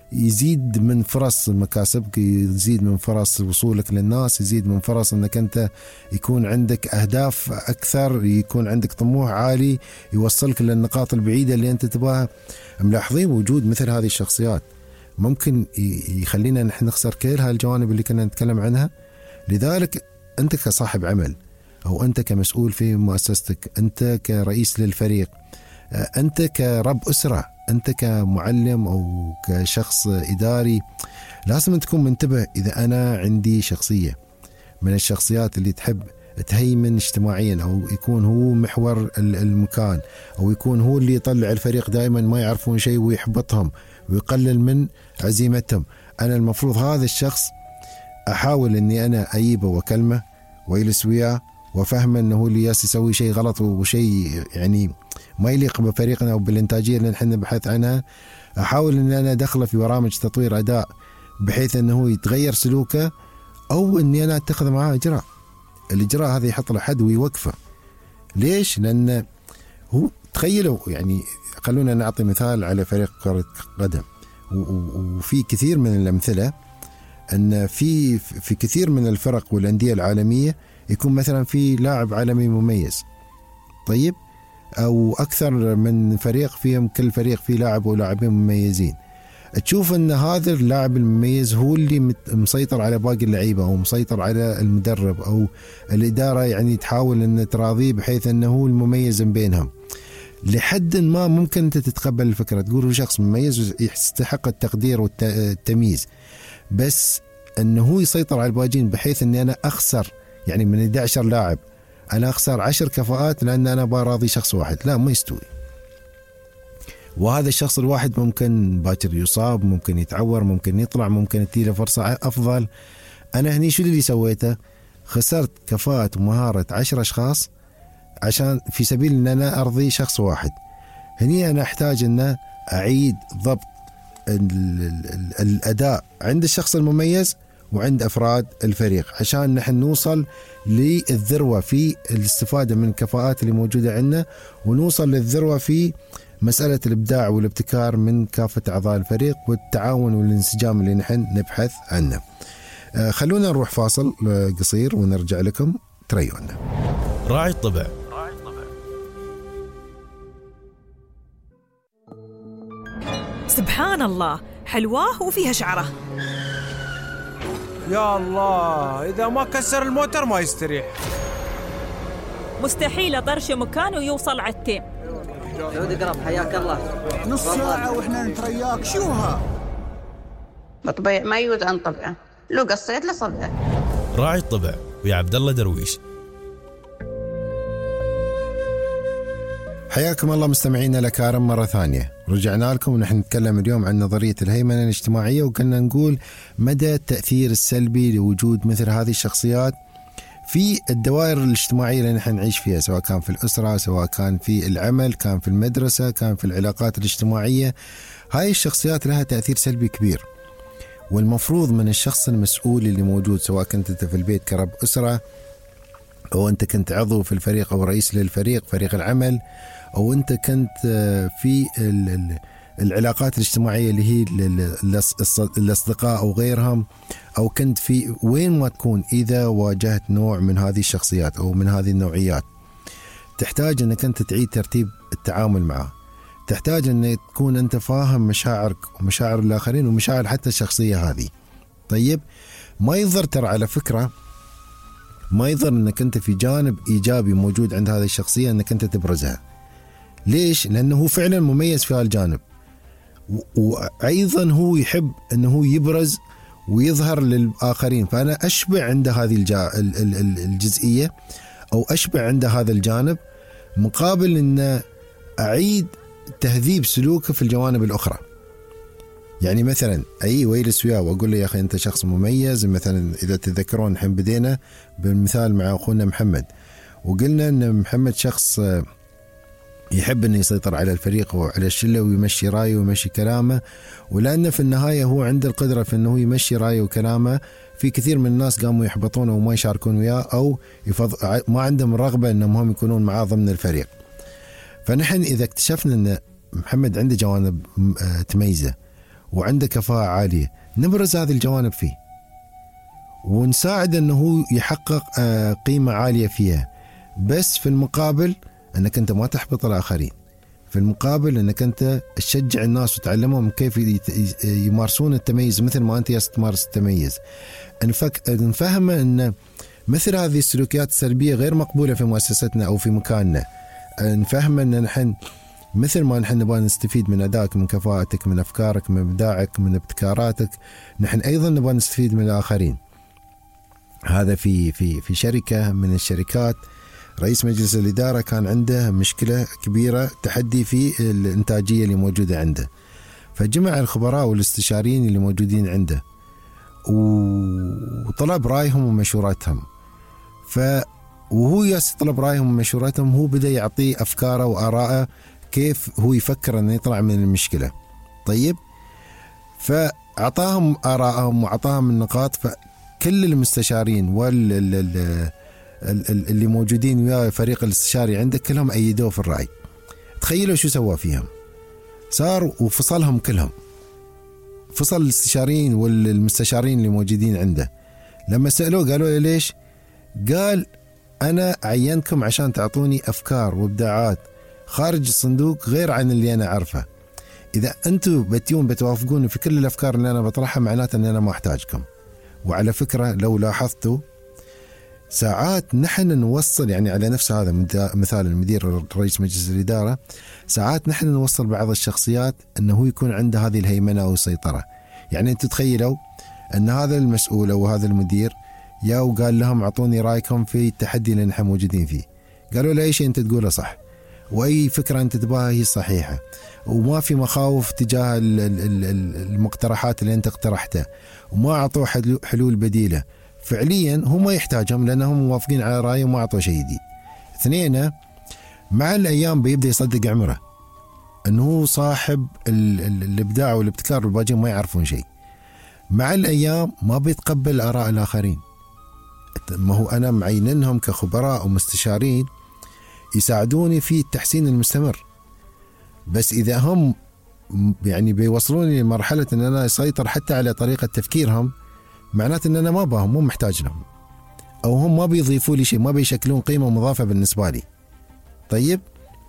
يزيد من فرص مكاسبك، يزيد من فرص وصولك للناس، يزيد من فرص أنك أنت يكون عندك أهداف أكثر، يكون عندك طموح عالي يوصلك للنقاط البعيدة اللي أنت تبغاها. ملاحظين وجود مثل هذه الشخصيات ممكن يخلينا نحن نخسر كل هالجوانب اللي كنا نتكلم عنها. لذلك أنت كصاحب عمل، أو أنت كمسؤول في مؤسستك، أنت كرئيس للفريق، أنت كرب أسرة، أنت كمعلم أو كشخص إداري، لازم تكون منتبه. إذا أنا عندي شخصية من الشخصيات اللي تحب تهيمن اجتماعيا، أو يكون هو محور المكان، أو يكون هو اللي يطلع الفريق دائما ما يعرفون شيء ويحبطهم ويقلل من عزيمتهم، أنا المفروض هذا الشخص أحاول أني أنا أجيبه وكلمه ويجلس وياه وفهم أنه هو اللي يسوي شيء غلط وشيء يعني ما يليق بفريقنا أو بالإنتاجية اللي نحن نبحث عنها. أحاول أن أنا أدخله في برامج تطوير أداء بحيث أنه يتغير سلوكه، أو أني أنا أتخذ معاه إجراء. الإجراء هذا يحط له حد ويوقفه. ليش؟ لأن هو تخيلوا يعني، خلونا نعطي مثال على فريق كرة قدم، وفي كثير من الأمثلة أن في في كثير من الفرق والأندية العالمية يكون مثلا في لاعب عالمي مميز، طيب، أو أكثر من فريق فيهم كل فريق فيه لاعب أو لاعبين مميزين. تشوف أن هذا اللاعب المميز هو اللي مسيطر على باقي اللعيبة، أو مسيطر على المدرب أو الإدارة، يعني تحاول أن تراضيه بحيث أنه هو المميز بينهم. لحد ما ممكن أنت تتقبل الفكرة، تقول هو شخص مميز يستحق التقدير والتمييز، بس أنه هو يسيطر على الباقيين بحيث أني أنا أخسر، يعني من إحدى عشر لاعب أنا أخسر عشر كفاءات لأن أنا براضي شخص واحد. لا، ما يستوي. وهذا الشخص الواحد ممكن باكر يصاب، ممكن يتعور، ممكن يطلع، ممكن تجيله فرصة أفضل. أنا هني شو اللي سويته؟ خسرت كفاءة ومهارة عشر أشخاص عشان في سبيل أن أنا أرضي شخص واحد. هني أنا أحتاج أن أعيد ضبط الأداء عند الشخص المميز وعند أفراد الفريق عشان نحن نوصل للذروة في الاستفادة من الكفاءات اللي موجودة عندنا، ونوصل للذروة في مسألة الإبداع والابتكار من كافة أعضاء الفريق والتعاون والانسجام اللي نحن نبحث عنه. خلونا نروح فاصل قصير ونرجع لكم، تريونا. راعي الطبع. سبحان الله، حلواه وفيها شعره. يا الله، إذا ما كسر الموتر ما يستريح. مستحيل أطرش مكانه ويوصل على التيم. سعود قرب، حياك الله. نص ساعة وإحنا نترياك، شوها؟ بطبيع ما يوت عن طبعه، لو قصيت لصبعه. راعي الطبع ويا عبد الله درويش. حياكم الله مستمعينا الأكارم مرة ثانية. رجعنا لكم ونحن نتكلم اليوم عن نظرية الهيمنة الاجتماعية، وكنا نقول مدى التأثير السلبي لوجود مثل هذه الشخصيات في الدوائر الاجتماعية اللي نحن نعيش فيها، سواء كان في الأسرة، سواء كان في العمل، كان في المدرسة، كان في العلاقات الاجتماعية. هاي الشخصيات لها تأثير سلبي كبير، والمفروض من الشخص المسؤول اللي موجود، سواء كنت أنت في البيت كرب أسرة، أو أنت كنت عضو في الفريق أو رئيس للفريق فريق العمل، أو أنت كنت في العلاقات الاجتماعية اللي هي الأصدقاء أو غيرهم، أو كنت في وين ما تكون، إذا واجهت نوع من هذه الشخصيات أو من هذه النوعيات، تحتاج أنك أنت تعيد ترتيب التعامل معه. تحتاج أن تكون أنت فاهم مشاعرك ومشاعر الآخرين ومشاعر حتى الشخصية هذه. طيب، ما يضر ترى على فكرة، ما يضر أنك أنت في جانب إيجابي موجود عند هذه الشخصية أنك أنت تبرزها. ليش؟ لأنه هو فعلا مميز في هذا الجانب، وأيضا هو يحب أنه يبرز ويظهر للآخرين. فأنا أشبع عند هذه الجزئية أو أشبع عند هذا الجانب، مقابل أن أعيد تهذيب سلوكه في الجوانب الأخرى. يعني مثلا أي ويلس وياه وأقول له يا أخي أنت شخص مميز. مثلا إذا تذكرون نحن بدينا بالمثال مع أخونا محمد، وقلنا أن محمد شخص يحب أن يسيطر على الفريق وعلى الشلة ويمشي رأيه ويمشي كلامه، ولأن في النهاية هو عنده القدرة في أنه يمشي رأيه وكلامه. في كثير من الناس قاموا يحبطونه وما يشاركون وياه، أو يفض... ما عندهم رغبة أنهم هم يكونون معاه ضمن الفريق. فنحن إذا اكتشفنا أن محمد عنده جوانب تميزه وعنده كفاءة عالية، نبرز هذه الجوانب فيه ونساعد أنه يحقق قيمة عالية فيها، بس في المقابل أنك أنت ما تحبط الآخرين، في المقابل أنك أنت تشجع الناس وتعلمهم كيف يمارسون التميز مثل ما أنت تمارس التميز. نفهم أن مثل هذه السلوكيات السلبية غير مقبولة في مؤسستنا أو في مكاننا. نفهم أن نحن مثل ما نحن نبغى نستفيد من أدائك، من كفاءتك، من أفكارك، من إبداعك، من ابتكاراتك، نحن أيضا نبغى نستفيد من الآخرين. هذا في في في شركة من الشركات رئيس مجلس الإدارة كان عنده مشكلة كبيرة، تحدي في الإنتاجية اللي موجودة عنده، فجمع الخبراء والاستشاريين اللي موجودين عنده وطلب رأيهم ومشوراتهم. ف وهو يطلب رأيهم ومشوراتهم، هو بدأ يعطيه أفكاره وآراءه كيف هو يفكر أنه يطلع من المشكلة. طيب، فأعطاهم آراءهم وأعطاهم النقاط، فكل المستشارين وال اللي موجودين ويا فريق الاستشاري عنده كلهم أيدوه في الرأي. تخيلوا شو سوى فيهم، صار وفصلهم كلهم، فصل الاستشاريين والمستشارين اللي موجودين عنده. لما سألوه قالوا له ليش؟ قال أنا عينكم عشان تعطوني أفكار وإبداعات خارج الصندوق غير عن اللي أنا عارفه. إذا أنتم بتيون بتوافقوني في كل الأفكار اللي أنا بطرحها معناته أن أنا ما أحتاجكم. وعلى فكرة لو لاحظتوا ساعات نحن نوصل، يعني على نفس هذا مثال المدير رئيس مجلس الإدارة، ساعات نحن نوصل بعض الشخصيات أنه يكون عنده هذه الهيمنة أو السيطرة. يعني أنتم تخيلوا أن هذا المسؤول أو هذا المدير يا وقال لهم أعطوني رأيكم في التحدي اللي نحن موجودين فيه، قالوا له أي شيء أنت تقوله صح وأي فكرة أنت تباها هي صحيحة، وما في مخاوف تجاه المقترحات اللي أنت اقترحتها، وما أعطوا حلول بديلة. فعليا هم ما يحتاجهم لأنهم موافقين على رأيه وما أعطوا شيء جديد. اثنين، مع الأيام بيبدأ يصدق عمره أنه صاحب الإبداع والابتكار، والباقيين ما يعرفون شيء. مع الأيام ما بيتقبل آراء الآخرين، ما هو أنا معيننهم كخبراء ومستشارين يساعدوني في التحسين المستمر، بس إذا هم يعني بيوصلوني لمرحلة أن أنا أسيطر حتى على طريقة تفكيرهم، معناته أن أنا ما بهم، مو محتاج لهم، أو هم ما بيضيفوا لي شيء، ما بيشكلون قيمة مضافة بالنسبة لي. طيب،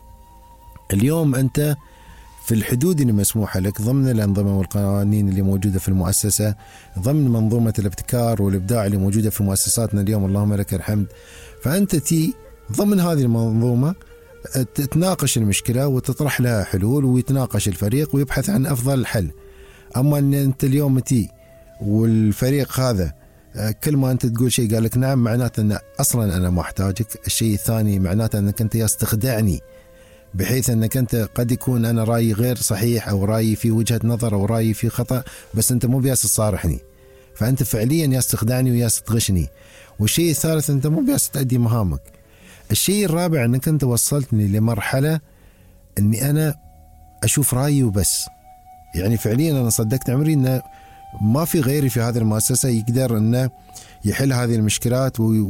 اليوم أنت في الحدود اللي مسموحة لك ضمن الأنظمة والقوانين اللي موجودة في المؤسسة، ضمن منظومة الابتكار والإبداع اللي موجودة في مؤسساتنا اليوم اللهم لك الحمد، فأنت تي ضمن هذه المنظومة تتناقش المشكلة وتطرح لها حلول، ويتناقش الفريق ويبحث عن أفضل حل. أما أن أنت اليوم تي والفريق هذا كل ما أنت تقول شيء قال لك نعم، معناته أن أصلا أنا ما أحتاجك. الشيء الثاني معناته أنك أنت يستخدعني، بحيث أنك أنت قد يكون أنا رأيي غير صحيح أو رأيي في وجهة نظر أو رأيي في خطأ، بس أنت مو بياس تصارحني، فأنت فعليا ياس تخدعني وياس تغشني. والشيء الثالث أنت مو بياس تأدي مهامك. الشيء الرابع أنك أنت وصلتني لمرحلة أني أنا أشوف رأيي وبس. يعني فعليا أنا صدقت عمري أن ما في غيري في هذه المؤسسة يقدر أنه يحل هذه المشكلات، و...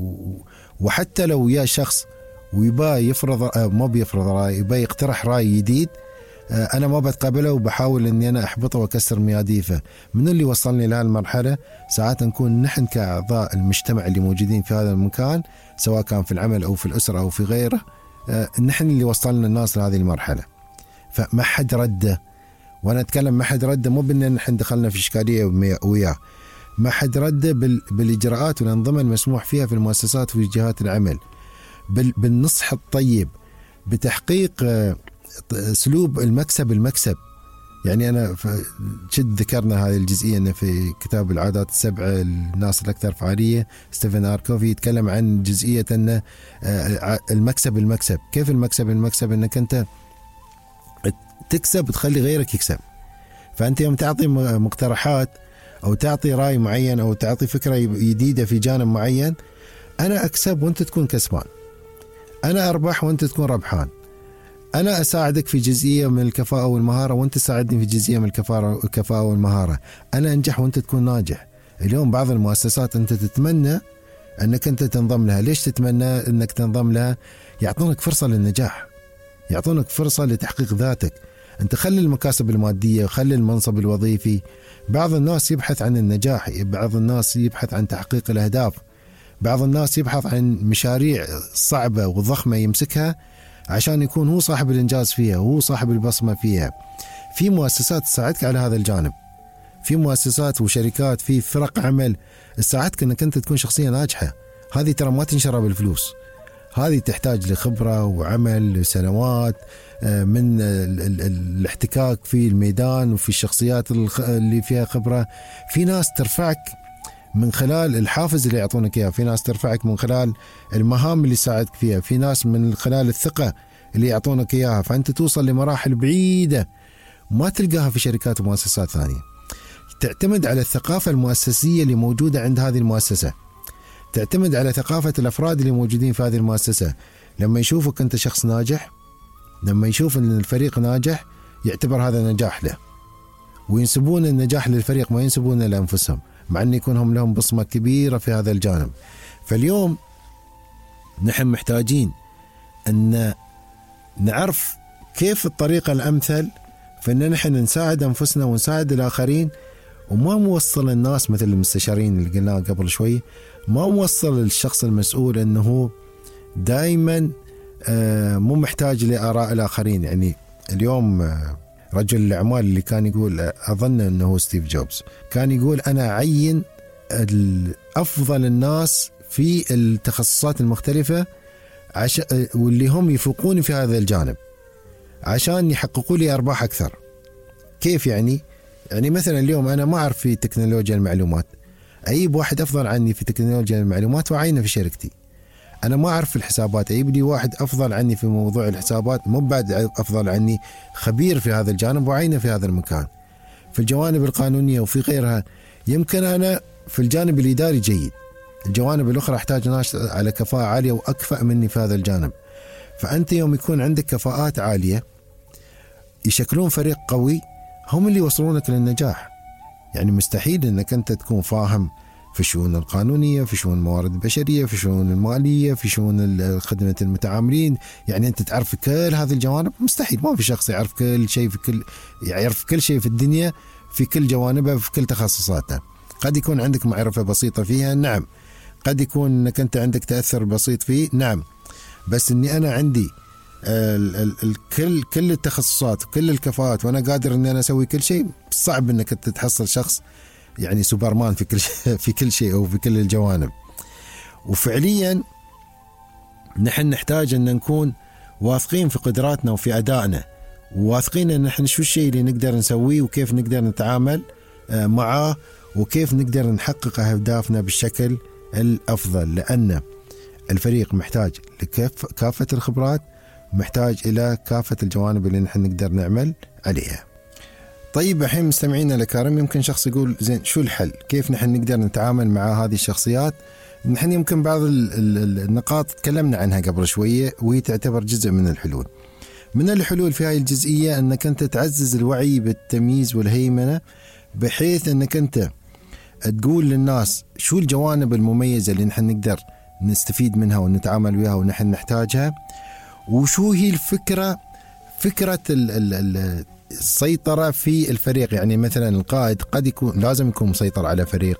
وحتى لو يا شخص ويبا يفرض ما بيفرض رأي، يبا يقترح رأي جديد، أنا ما بتقبله وبحاول أني أنا أحبطه وأكسر مياديفه. من اللي وصلني لهذه المرحلة؟ ساعات نكون نحن كأعضاء المجتمع اللي موجودين في هذا المكان، سواء كان في العمل أو في الأسرة أو في غيره، نحن اللي وصلنا الناس لهذه المرحلة. فما حد رده، وأنا أتكلم ما حد رده، مو بأن نحن دخلنا في إشكالية وياه، ما حد رده بالإجراءات والأنظمة المسموح فيها في المؤسسات وفي جهات العمل، بالنصح الطيب، بتحقيق أسلوب المكسب المكسب. يعني أنا جد ذكرنا هذه الجزئية أن في كتاب العادات السبع الناس الأكثر فعالية ستيفن آر كوفي يتكلم عن جزئية أن المكسب المكسب. كيف المكسب المكسب؟ أنك أنت تكسب وتخلي غيرك يكسب. فأنت يوم تعطي مقترحات أو تعطي رأي معين أو تعطي فكرة جديدة في جانب معين، أنا أكسب وأنت تكون كسبان، أنا أربح وأنت تكون ربحان، أنا أساعدك في جزئية من الكفاءة والمهارة وأنت تساعدني في جزئية من الكفاءة والمهارة، أنا أنجح وأنت تكون ناجح. اليوم بعض المؤسسات أنت تتمنى أنك أنت تنضم لها. ليش تتمنى أنك تنضم لها؟ يعطونك فرصة للنجاح، يعطونك فرصة لتحقيق ذاتك. أنت خلي المكاسب المادية وخلي المنصب الوظيفي. بعض الناس يبحث عن النجاح، بعض الناس يبحث عن تحقيق الأهداف، بعض الناس يبحث عن مشاريع صعبة وضخمة يمسكها عشان يكون هو صاحب الإنجاز فيها، هو صاحب البصمة فيها. في مؤسسات تساعدك على هذا الجانب، في مؤسسات وشركات، في فرق عمل تساعدك أنك أنت تكون شخصية ناجحة. هذه ترى ما تنشرها بالفلوس، هذه تحتاج لخبرة وعمل لسنوات من الاحتكاك في الميدان وفي الشخصيات اللي فيها خبرة. في ناس ترفعك من خلال الحافز اللي يعطونك إياه، في ناس ترفعك من خلال المهام اللي يساعدك فيها، في ناس من خلال الثقة اللي يعطونك إياها، فأنت توصل لمراحل بعيدة ما تلقاها في شركات ومؤسسات ثانية. تعتمد على الثقافة المؤسسية اللي موجودة عند هذه المؤسسة، تعتمد على ثقافة الأفراد اللي موجودين في هذه المؤسسة. لما يشوفك أنت شخص ناجح، لما يشوف أن الفريق ناجح، يعتبر هذا نجاح له، وينسبون النجاح للفريق ما ينسبونه لأنفسهم، مع أن يكون هم لهم بصمة كبيرة في هذا الجانب. فاليوم نحن محتاجين أن نعرف كيف الطريقة الأمثل في أن نحن نساعد أنفسنا ونساعد الآخرين، وما موصل الناس مثل المستشارين اللي قلناه قبل شوي، ما موصل الشخص المسؤول أنه دائما مو محتاج لآراء الآخرين. يعني اليوم رجل الأعمال اللي كان يقول، أظن أنه ستيف جوبز، كان يقول أنا أعين أفضل الناس في التخصصات المختلفة عشان واللي هم يفوقون في هذا الجانب عشان يحققوا لي أرباح أكثر. كيف يعني؟ يعني مثلا اليوم أنا ما أعرف في تكنولوجيا المعلومات، أجيب واحد أفضل عني في تكنولوجيا المعلومات وعينه في شركتي. أنا ما أعرف في الحسابات، أجيب لي واحد أفضل عني في موضوع الحسابات، مو بعد أفضل عني، خبير في هذا الجانب وعينه في هذا المكان. في الجوانب القانونية وفي غيرها يمكن أنا في الجانب الإداري جيد، الجوانب الأخرى أحتاج ناس على كفاءة عالية وأكفأ مني في هذا الجانب. فأنت يوم يكون عندك كفاءات عالية يشكلون فريق قوي، هم اللي يوصلونك للنجاح. يعني مستحيل أنك أنت تكون فاهم في الشؤون القانونية، في شؤون الموارد البشرية، في شؤون المالية، في شؤون خدمة المتعاملين، يعني أنت تعرف كل هذه الجوانب. مستحيل، ما في شخص يعرف كل شيء في كل يعرف كل شيء في الدنيا في كل جوانبها في كل تخصصاتها. قد يكون عندك معرفة بسيطة فيها، نعم. قد يكون أنك أنت عندك تأثر بسيط فيه، نعم. بس أني أنا عندي ال ال ال كل كل التخصصات وكل الكفاءات وأنا قادر أني أنا أسوي كل شيء، صعب أنك تتحصل شخص يعني سوبرمان في كل شيء في كل شيء أو في كل الجوانب. وفعليا نحن نحتاج أن نكون واثقين في قدراتنا وفي أدائنا، وواثقين أن نحن شو الشيء اللي نقدر نسويه وكيف نقدر نتعامل معه وكيف نقدر نحقق أهدافنا بالشكل الأفضل. لأن الفريق محتاج لكافة الخبرات، محتاج إلى كافة الجوانب اللي نحن نقدر نعمل عليها. طيب الحين مستمعينا الكرام، يمكن شخص يقول زين شو الحل؟ كيف نحن نقدر نتعامل مع هذه الشخصيات؟ نحن يمكن بعض النقاط تكلمنا عنها قبل شوية وهي تعتبر جزء من الحلول. من الحلول في هذه الجزئية أنك أنت تعزز الوعي بالتمييز والهيمنة، بحيث أنك أنت تقول للناس شو الجوانب المميزة اللي نحن نقدر نستفيد منها ونتعامل وياها ونحن نحتاجها، وشو هي الفكرة فكرة السيطرة في الفريق. يعني مثلا القائد قد يكون لازم يكون مسيطر على فريق،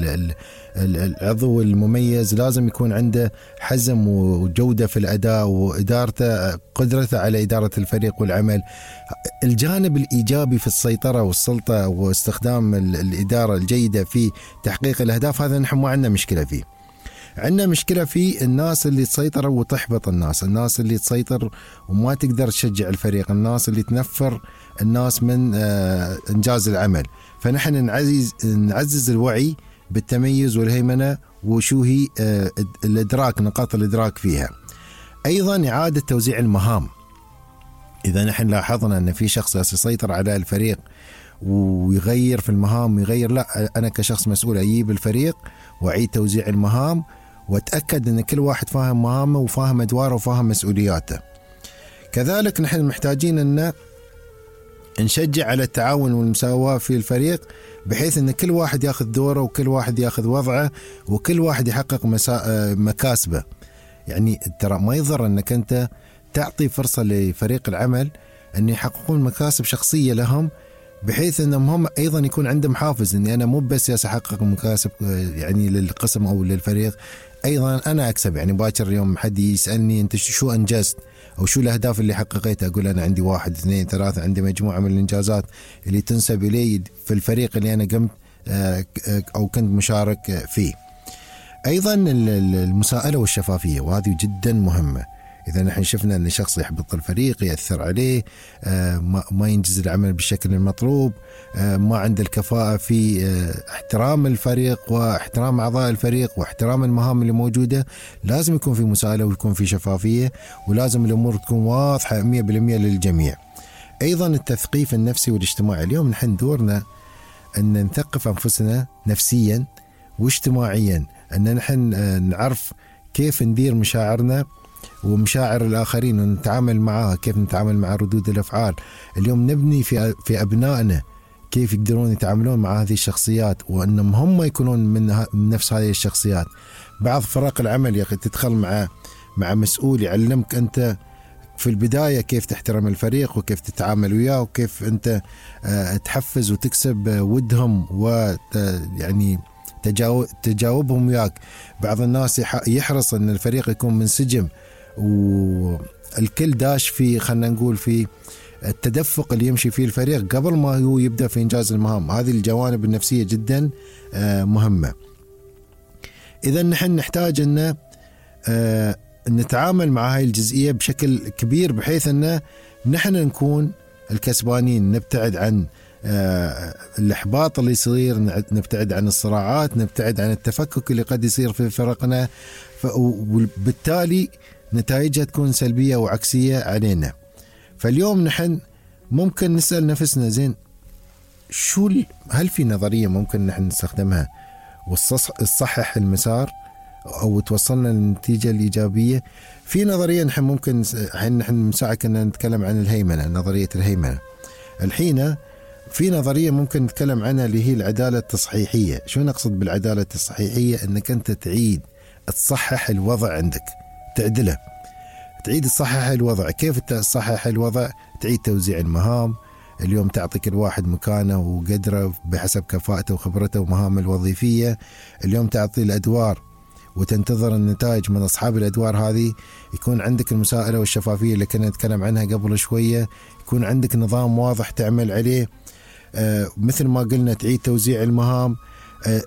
العضو المميز لازم يكون عنده حزم وجودة في الأداء وإدارته، قدرته على إدارة الفريق والعمل. الجانب الإيجابي في السيطرة والسلطة واستخدام الإدارة الجيدة في تحقيق الأهداف، هذا نحن ما عندنا مشكلة فيه. عندنا مشكلة في الناس اللي تسيطر وتحبط الناس، الناس اللي تسيطر وما تقدر تشجع الفريق، الناس اللي تنفر الناس من إنجاز العمل. فنحن نعزز نعزز الوعي بالتميز والهيمنة وشو هي الإدراك، نقاط الإدراك فيها. أيضا إعادة توزيع المهام. إذا نحن لاحظنا أن في شخص يسيطر على الفريق ويغير في المهام ويغير، لا، أنا كشخص مسؤول أجيب الفريق وأعيد توزيع المهام وأتأكد أن كل واحد فاهم مهامه وفاهم أدواره وفاهم مسؤولياته. كذلك نحن محتاجين أن نشجع على التعاون والمساواة في الفريق، بحيث أن كل واحد يأخذ دوره وكل واحد يأخذ وضعه وكل واحد يحقق مكاسبه. يعني ترى ما يضر أنك أنت تعطي فرصة لفريق العمل أن يحققون مكاسب شخصية لهم، بحيث أنهم هم أيضا يكون عندهم حافز أني أنا مو بس أحقق مكاسب يعني للقسم أو للفريق، أيضا أنا أكسب. يعني باكر اليوم حد يسألني أنت شو أنجزت أو شو الأهداف اللي حققتها، أقول أنا عندي واحد اثنين ثلاثة، عندي مجموعة من الإنجازات اللي تنسب إلي في الفريق اللي أنا قمت أو كنت مشارك فيه. أيضا المساءلة والشفافية، وهذه جدا مهمة. إذا نحن شفنا أن شخص يحبط الفريق، يأثر عليه، ما ينجز العمل بالشكل المطلوب، ما عنده الكفاءة في احترام الفريق واحترام أعضاء الفريق واحترام المهام اللي موجودة، لازم يكون في مساءلة ويكون في شفافية، ولازم الأمور تكون واضحة مية بالمية للجميع. أيضا التثقيف النفسي والاجتماعي، اليوم نحن دورنا أن نثقف أنفسنا نفسيا واجتماعيا، أن نحن نعرف كيف ندير مشاعرنا ومشاعر الآخرين ونتعامل معها، كيف نتعامل مع ردود الأفعال. اليوم نبني في في أبنائنا كيف يقدرون يتعاملون مع هذه الشخصيات، وأنهم هم يكونون من نفس هذه الشخصيات. بعض فرق العمل يا أخي تدخل مع مع مسؤول يعلمك أنت في البداية كيف تحترم الفريق وكيف تتعامل وياه وكيف أنت تحفز وتكسب ودهم ويعني تجاوبهم وياك. بعض الناس يحرص أن الفريق يكون منسجم والكل داش في خلنا نقول في التدفق اللي يمشي فيه الفريق قبل ما هو يبدأ في إنجاز المهام. هذه الجوانب النفسية جدا مهمة. إذا نحن نحتاج أن نتعامل مع هاي الجزئية بشكل كبير، بحيث أن نحن نكون الكسبانين، نبتعد عن الإحباط اللي يصير، نبتعد عن الصراعات، نبتعد عن التفكك اللي قد يصير في فرقنا، وبالتالي نتائجها تكون سلبية وعكسية علينا. فاليوم نحن ممكن نسأل نفسنا زين شو هل في نظرية ممكن نحن نستخدمها وتصحح المسار أو توصلنا للنتيجة الإيجابية؟ في نظرية نحن ممكن نحن نساعدك أن نتكلم عن الهيمنة، نظرية الهيمنة. الحين في نظرية ممكن نتكلم عنها اللي هي العدالة التصحيحية. شو نقصد بالعدالة التصحيحية؟ أنك أنت تعيد تصحح الوضع عندك، تعدله، تعيد تصحح الوضع. كيف تصحح الوضع؟ تعيد توزيع المهام. اليوم تعطيك الواحد مكانه وقدره بحسب كفاءته وخبرته ومهامه الوظيفية. اليوم تعطي الأدوار وتنتظر النتائج من أصحاب الأدوار هذه. يكون عندك المساءلة والشفافية اللي كنا نتكلم عنها قبل شوية. يكون عندك نظام واضح تعمل عليه. آه مثل ما قلنا تعيد توزيع المهام. آه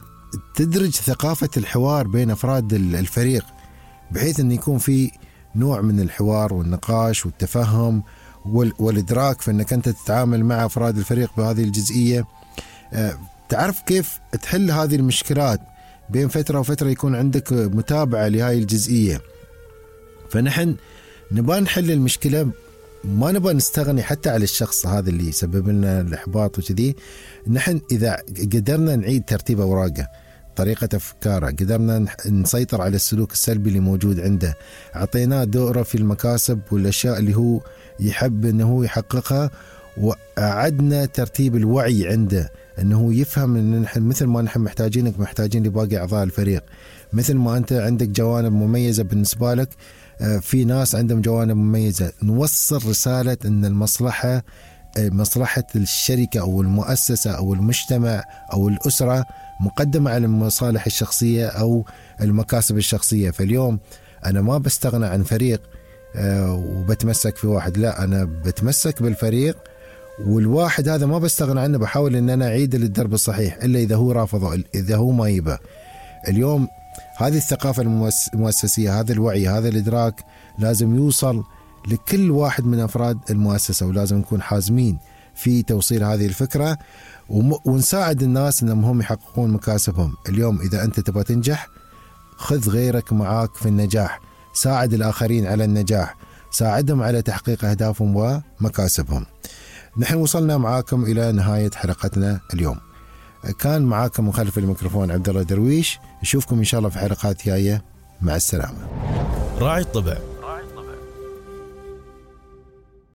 تدرج ثقافة الحوار بين أفراد الفريق، بحيث أن يكون في نوع من الحوار والنقاش والتفهم والإدراك في أنك أنت تتعامل مع أفراد الفريق بهذه الجزئية. آه تعرف كيف تحل هذه المشكلات. بين فترة وفترة يكون عندك متابعة لهذه الجزئية. فنحن نبغى نحل المشكلة، ما نبغى نستغني حتى على الشخص هذا اللي يسبب لنا الإحباط وكذي. نحن إذا قدرنا نعيد ترتيب أوراقه، طريقة أفكاره، قدرنا نسيطر على السلوك السلبي اللي موجود عنده، أعطيناه دوره في المكاسب والأشياء اللي هو يحب أنه يحققها، وأعدنا ترتيب الوعي عنده أنه يفهم أن نحن مثل ما نحن محتاجينك محتاجين لباقي أعضاء الفريق. مثل ما أنت عندك جوانب مميزة بالنسبة لك، في ناس عندهم جوانب مميزة. نوصل رسالة أن المصلحة مصلحة الشركة أو المؤسسة أو المجتمع أو الأسرة مقدمة على المصالح الشخصية أو المكاسب الشخصية. فاليوم أنا ما بستغنى عن فريق وبتمسك في واحد، لا، أنا بتمسك بالفريق، والواحد هذا ما بستغنى عنه، بحاول أن أنا أعيد للدرب الصحيح إلا إذا هو رافضه، إذا هو ما يبه. اليوم هذه الثقافة المؤسسية، هذا الوعي، هذا الإدراك لازم يوصل لكل واحد من أفراد المؤسسة، ولازم نكون حازمين في توصيل هذه الفكرة ونساعد الناس أنهم هم يحققون مكاسبهم. اليوم إذا أنت تبغى تنجح، خذ غيرك معاك في النجاح، ساعد الآخرين على النجاح، ساعدهم على تحقيق أهدافهم ومكاسبهم. نحن وصلنا معاكم إلى نهاية حلقتنا اليوم. كان معاكم من خلف الميكروفون عبد الله درويش. نشوفكم إن شاء الله في حلقات جاية. مع السلامة. راعي الطبع